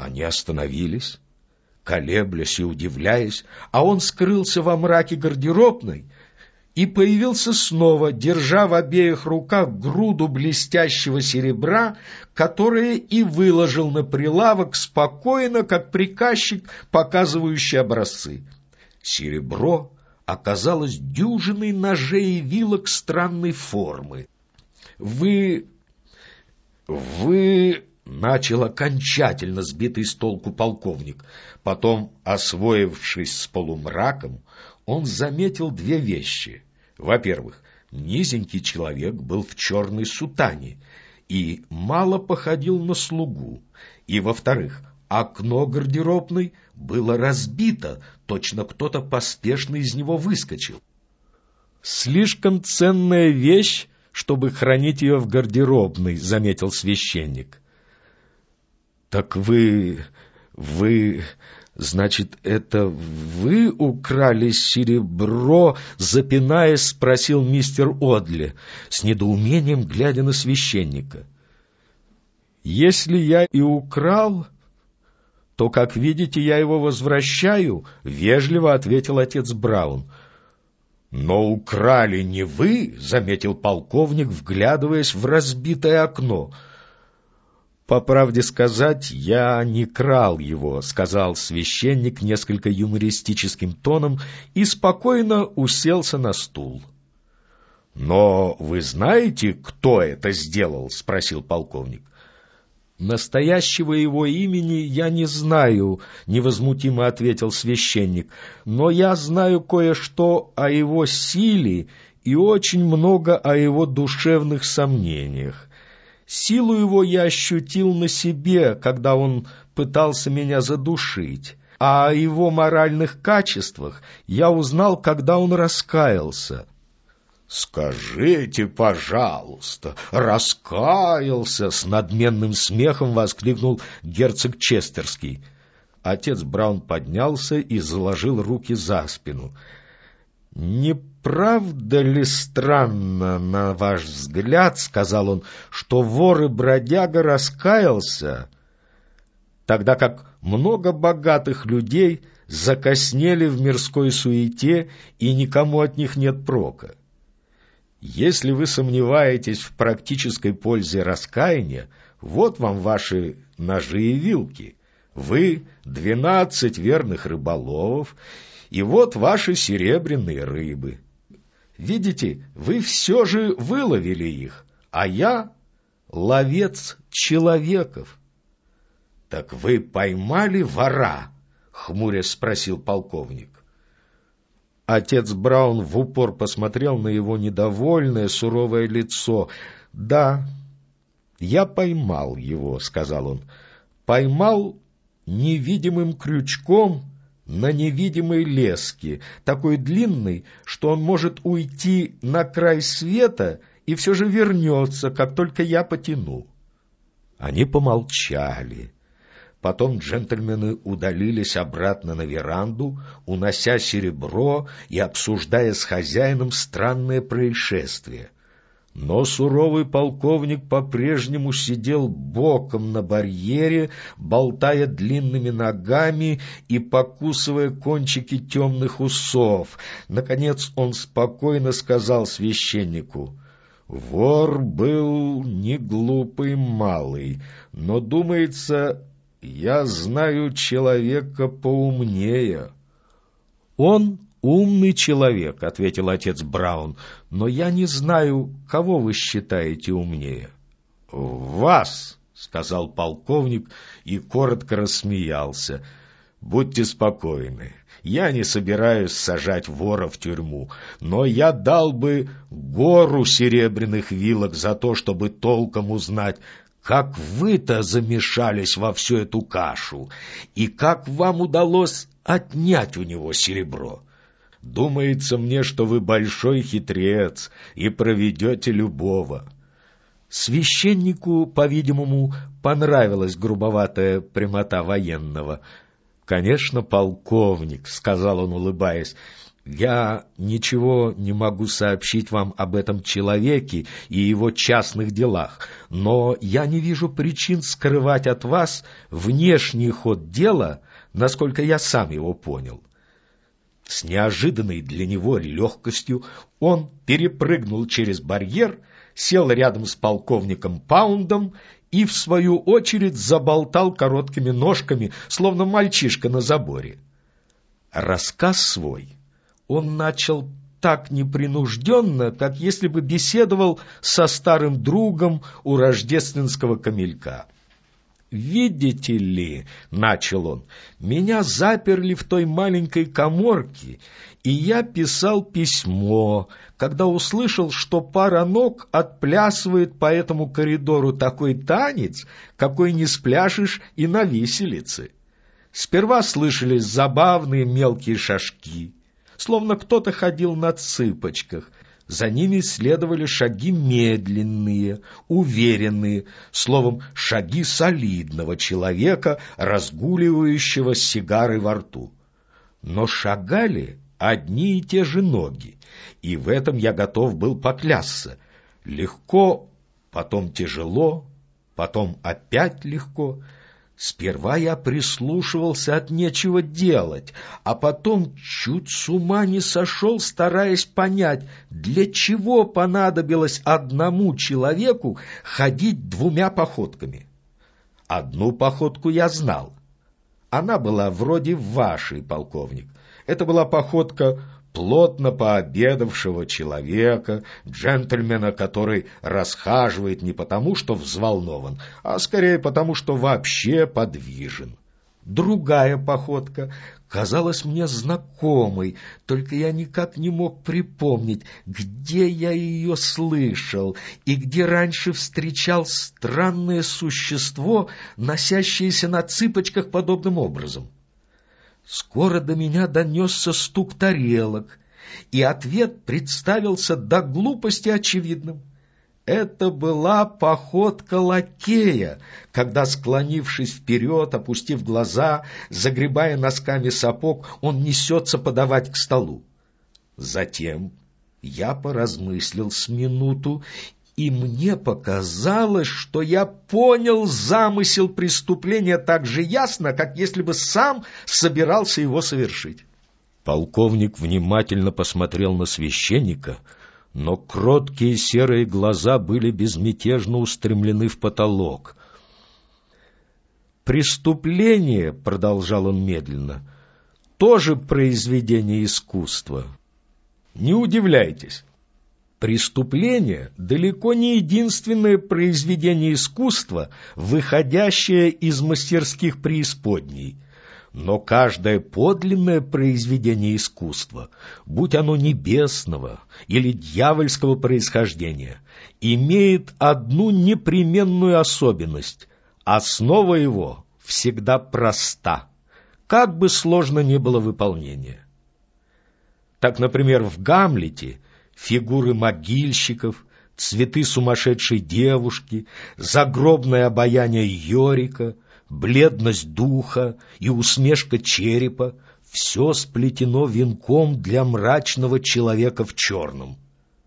Они остановились, колеблясь и удивляясь, а он скрылся во мраке гардеробной и появился снова, держа в обеих руках груду блестящего серебра, которое и выложил на прилавок спокойно, как приказчик, показывающий образцы. Серебро оказалось дюжиной ножей и вилок странной формы. «Вы...» — начал окончательно сбитый с толку полковник. Потом, освоившись с полумраком, он заметил две вещи. Во-первых, низенький человек был в черной сутане и мало походил на слугу. И, во-вторых, окно гардеробной было разбито, точно кто-то поспешно из него выскочил. «Слишком ценная вещь, чтобы хранить ее в гардеробной», — заметил священник. «Так вы... Значит, это вы украли серебро?» — запинаясь, спросил мистер Одли, с недоумением глядя на священника. «Если я и украл, то, как видите, я его возвращаю», — вежливо ответил отец Браун. «Но украли не вы», — заметил полковник, вглядываясь в разбитое окно. «По правде сказать, я не крал его», — сказал священник несколько юмористическим тоном и спокойно уселся на стул. «Но вы знаете, кто это сделал?» — спросил полковник. «Настоящего его имени я не знаю», — невозмутимо ответил священник, «но я знаю кое-что о его силе и очень много о его душевных сомнениях. Силу его я ощутил на себе, когда он пытался меня задушить, а о его моральных качествах я узнал, когда он раскаялся». «Скажите, пожалуйста, раскаялся?» — с надменным смехом воскликнул герцог Честерский. Отец Браун поднялся и заложил руки за спину. «Не правда ли странно, на ваш взгляд, — сказал он, — что вор и бродяга раскаялся, тогда как много богатых людей закоснели в мирской суете, и никому от них нет прока? Если вы сомневаетесь в практической пользе раскаяния, вот вам ваши ножи и вилки. Вы 12 верных рыболовов, и вот ваши серебряные рыбы. Видите, вы все же выловили их, а я — ловец человеков». «Так вы поймали вора?» — хмурясь спросил полковник. Отец Браун в упор посмотрел на его недовольное, суровое лицо. «Да, я поймал его», — сказал он. «Поймал невидимым крючком на невидимой леске, такой длинной, что он может уйти на край света и все же вернется, как только я потяну». Они помолчали. Потом джентльмены удалились обратно на веранду, унося серебро и обсуждая с хозяином странное происшествие. Но суровый полковник по-прежнему сидел боком на барьере, болтая длинными ногами и покусывая кончики темных усов. Наконец он спокойно сказал священнику: «Вор был не глупый малый, но, думается, я знаю человека поумнее». «Он умный человек», — ответил отец Браун, «но я не знаю, кого вы считаете умнее». «Вас», — сказал полковник и коротко рассмеялся. «Будьте спокойны, я не собираюсь сажать вора в тюрьму, но я дал бы гору серебряных вилок за то, чтобы толком узнать, как вы-то замешались во всю эту кашу, и как вам удалось отнять у него серебро. Думается мне, что вы большой хитрец и проведете любого». Священнику, по-видимому, понравилась грубоватая прямота военного. «Конечно, полковник, — сказал он, улыбаясь, — Я ничего не могу сообщить вам об этом человеке и его частных делах, но я не вижу причин скрывать от вас внешний ход дела, насколько я сам его понял. С неожиданной для него легкостью он перепрыгнул через барьер, сел рядом с полковником Паундом и, в свою очередь, заболтал короткими ножками, словно мальчишка на заборе. Рассказ свой он начал так непринужденно, как если бы беседовал со старым другом у рождественского камелька. «Видите ли, — начал он, — меня заперли в той маленькой каморке, и я писал письмо, когда услышал, что пара ног отплясывает по этому коридору такой танец, какой не спляшешь и на виселице. Сперва слышались забавные мелкие шажки, словно кто-то ходил на цыпочках. За ними следовали шаги медленные, уверенные, словом, шаги солидного человека, разгуливающего с сигарой во рту. Но шагали одни и те же ноги, и в этом я готов был поклясться. Легко, потом тяжело, потом опять легко. Сперва я прислушивался от нечего делать, а потом чуть с ума не сошел, стараясь понять, для чего понадобилось одному человеку ходить двумя походками. Одну походку я знал. Она была вроде вашей, полковник. Это была походка плотно пообедавшего человека, джентльмена, который расхаживает не потому, что взволнован, а скорее потому, что вообще подвижен. Другая походка казалась мне знакомой, только я никак не мог припомнить, где я ее слышал и где раньше встречал странное существо, носящееся на цыпочках подобным образом. Скоро до меня донесся стук тарелок, и ответ представился до глупости очевидным. Это была походка лакея, когда, склонившись вперед, опустив глаза, загребая носками сапог, он несется подавать к столу. Затем я поразмыслил с минуту, и мне показалось, что я понял замысел преступления так же ясно, как если бы сам собирался его совершить. Полковник внимательно посмотрел на священника, но кроткие серые глаза были безмятежно устремлены в потолок. «Преступление, — продолжал он медленно, — тоже произведение искусства. Не удивляйтесь. Преступление далеко не единственное произведение искусства, выходящее из мастерских преисподней. Но каждое подлинное произведение искусства, будь оно небесного или дьявольского происхождения, имеет одну непременную особенность — основа его всегда проста, как бы сложно ни было выполнение. Так, например, в «Гамлете» фигуры могильщиков, цветы сумасшедшей девушки, загробное обаяние Йорика, бледность духа и усмешка черепа — все сплетено венком для мрачного человека в черном.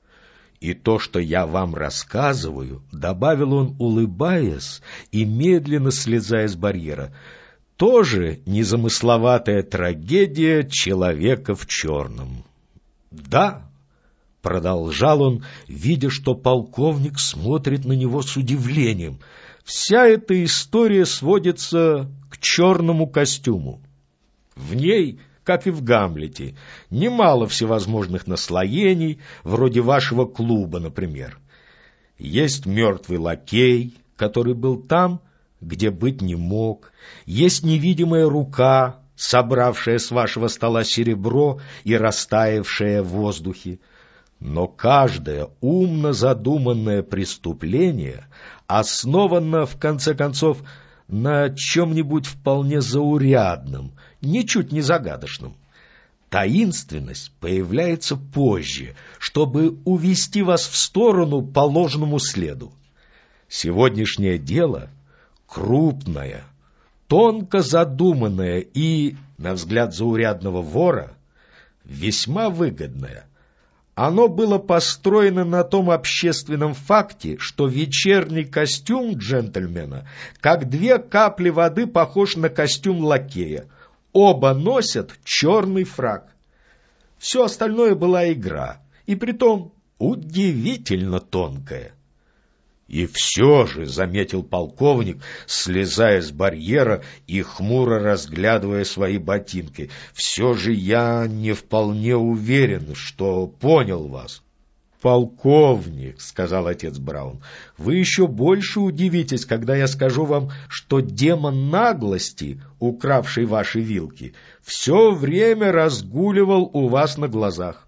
И то, что я вам рассказываю, — добавил он, улыбаясь и медленно слезая с барьера, — тоже незамысловатая трагедия человека в черном. Да, — продолжал он, видя, что полковник смотрит на него с удивлением, — вся эта история сводится к черному костюму. В ней, как и в «Гамлете», немало всевозможных наслоений, вроде вашего клуба, например. Есть мертвый лакей, который был там, где быть не мог, есть невидимая рука, собравшая с вашего стола серебро и растаявшая в воздухе. Но каждое умно задуманное преступление основано, в конце концов, на чем-нибудь вполне заурядном, ничуть не загадочном. Таинственность появляется позже, чтобы увести вас в сторону по ложному следу. Сегодняшнее дело крупное, тонко задуманное и, на взгляд заурядного вора, весьма выгодное. Оно было построено на том общественном факте, что вечерний костюм джентльмена, как 2 капли воды, похож на костюм лакея. Оба носят черный фрак. Все остальное была игра, и притом удивительно тонкая. «И все же», — заметил полковник, слезая с барьера и хмуро разглядывая свои ботинки, «все же я не вполне уверен, что понял вас». «Полковник», — сказал отец Браун, — «вы еще больше удивитесь, когда я скажу вам, что демон наглости, укравший ваши вилки, все время разгуливал у вас на глазах.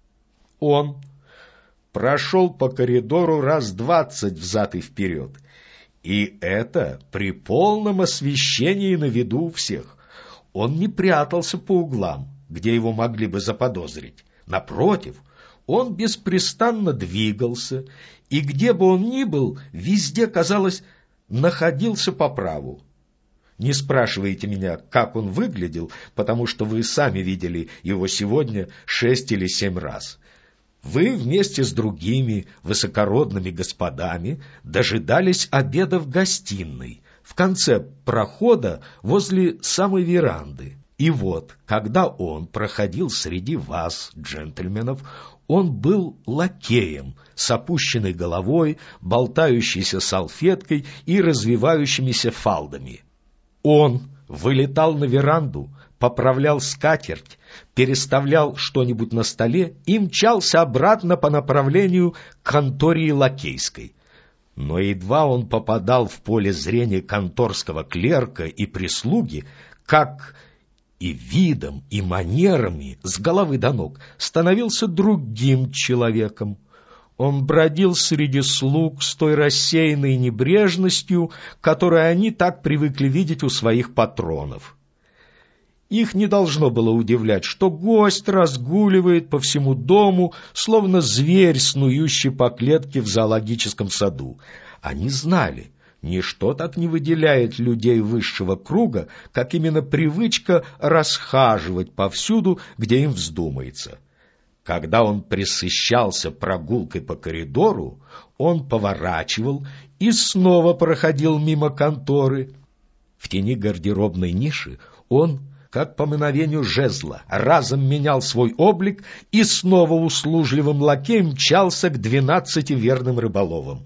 Он прошел по коридору раз 20 взад и вперед, и это при полном освещении на виду у всех. Он не прятался по углам, где его могли бы заподозрить. Напротив, он беспрестанно двигался, и где бы он ни был, везде, казалось, находился по праву. Не спрашивайте меня, как он выглядел, потому что вы сами видели его сегодня 6 или 7 раз. Вы вместе с другими высокородными господами дожидались обеда в гостиной, в конце прохода возле самой веранды. И вот, когда он проходил среди вас, джентльменов, он был лакеем с опущенной головой, болтающейся салфеткой и развивающимися фалдами. Он вылетал на веранду, поправлял скатерть, переставлял что-нибудь на столе и мчался обратно по направлению к конторе лакейской. Но едва он попадал в поле зрения конторского клерка и прислуги, как и видом, и манерами с головы до ног становился другим человеком. Он бродил среди слуг с той рассеянной небрежностью, которую они так привыкли видеть у своих патронов. Их не должно было удивлять, что гость разгуливает по всему дому, словно зверь, снующий по клетке в зоологическом саду. Они знали, ничто так не выделяет людей высшего круга, как именно привычка расхаживать повсюду, где им вздумается. Когда он пресыщался прогулкой по коридору, он поворачивал и снова проходил мимо конторы. В тени гардеробной ниши он, как по мановению жезла, разом менял свой облик и снова услужливым лакеем мчался к 12 верным рыболовам.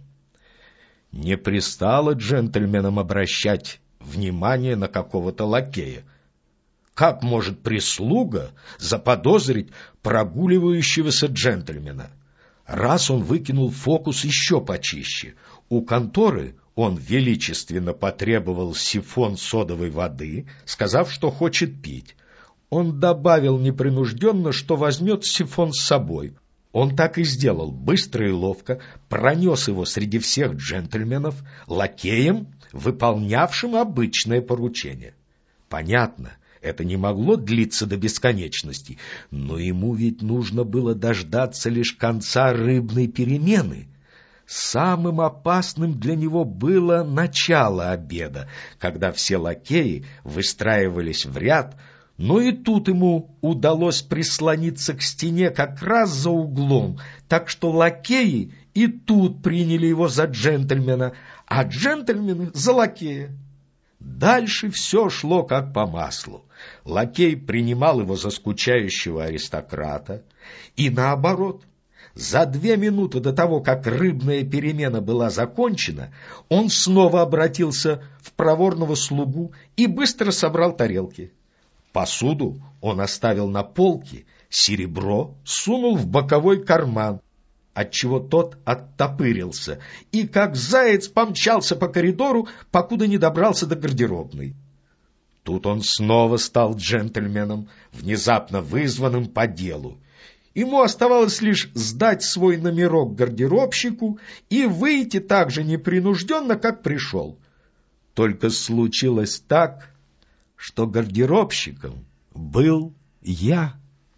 Не пристало джентльменам обращать внимание на какого-то лакея. Как может прислуга заподозрить прогуливающегося джентльмена? Раз он выкинул фокус еще почище. У конторы он величественно потребовал сифон содовой воды, сказав, что хочет пить. Он добавил непринужденно, что возьмет сифон с собой. Он так и сделал, быстро и ловко, пронес его среди всех джентльменов, лакеем, выполнявшим обычное поручение. Понятно, это не могло длиться до бесконечности, но ему ведь нужно было дождаться лишь конца рыбной перемены. Самым опасным для него было начало обеда, когда все лакеи выстраивались в ряд, но и тут ему удалось прислониться к стене как раз за углом, так что лакеи и тут приняли его за джентльмена, а джентльмены — за лакея. Дальше все шло как по маслу. Лакей принимал его за скучающего аристократа, и наоборот. За 2 минуты до того, как рыбная перемена была закончена, он снова обратился в проворного слугу и быстро собрал тарелки. Посуду он оставил на полке, серебро сунул в боковой карман, отчего тот оттопырился, и как заяц помчался по коридору, покуда не добрался до гардеробной. Тут он снова стал джентльменом, внезапно вызванным по делу. Ему оставалось лишь сдать свой номерок гардеробщику и выйти так же непринужденно, как пришел. Только случилось так, что гардеробщиком был я.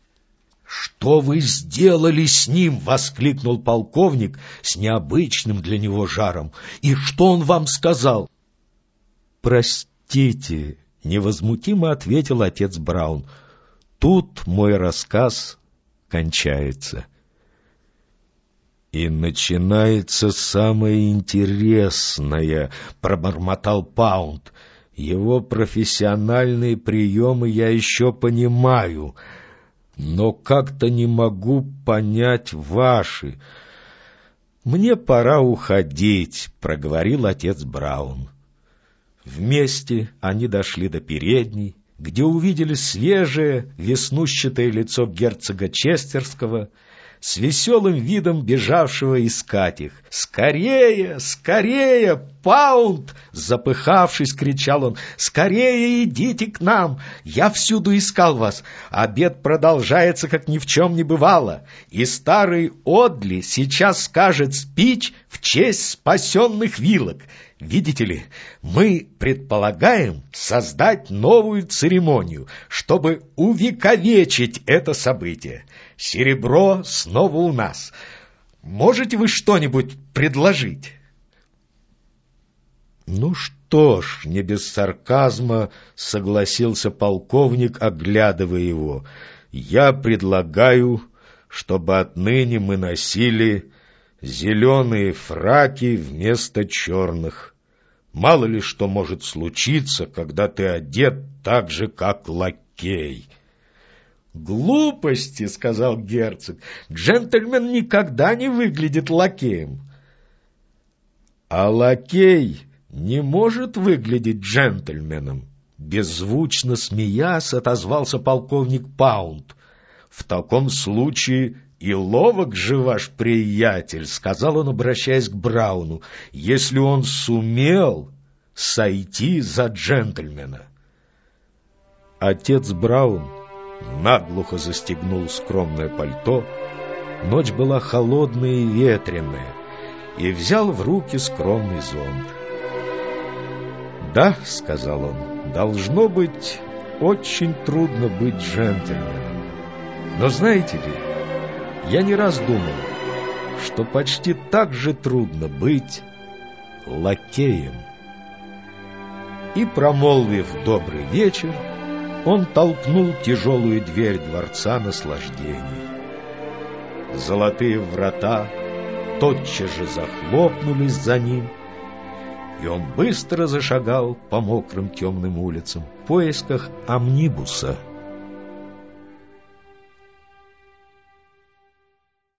«Что вы сделали с ним?» — воскликнул полковник с необычным для него жаром. «И что он вам сказал?» «Простите», — невозмутимо ответил отец Браун. тут мой рассказ кончается. «И начинается самое интересное», — пробормотал Паунд. «Его профессиональные приемы я еще понимаю, но как-то не могу понять ваши». «Мне пора уходить», — проговорил отец Браун. Вместе они дошли до передней, где увидели свежее, веснущатое лицо герцога Честерского, с веселым видом бежавшего искать их. «Скорее, скорее, Паунд!» — запыхавшись, кричал он. «Скорее идите к нам! Я всюду искал вас. Обед продолжается, как ни в чем не бывало. И старый Одли сейчас скажет спич в честь спасенных вилок. Видите ли, мы предполагаем создать новую церемонию, чтобы увековечить это событие. Серебро снова у нас. Можете вы что-нибудь предложить?» «Ну что ж», — не без сарказма согласился полковник, оглядывая его, «я предлагаю, чтобы отныне мы носили зеленые фраки вместо черных. Мало ли что может случиться, когда ты одет так же, как лакей». «Глупости», — сказал герцог, — «джентльмен никогда не выглядит лакеем». «А лакей не может выглядеть джентльменом», — беззвучно смеясь отозвался полковник Паунд. «В таком случае и ловок же ваш приятель», — сказал он, обращаясь к Брауну, — «если он сумел сойти за джентльмена». Отец Браун наглухо застегнул скромное пальто, ночь была холодная и ветреная, и взял в руки скромный зонт. «Да», — сказал он, — «должно быть очень трудно быть джентльменом. Но знаете ли, я не раз думал, что почти так же трудно быть лакеем». И, промолвив «добрый вечер», он толкнул тяжелую дверь дворца наслаждений. Золотые врата тотчас же захлопнулись за ним, и он быстро зашагал по мокрым темным улицам в поисках амнибуса.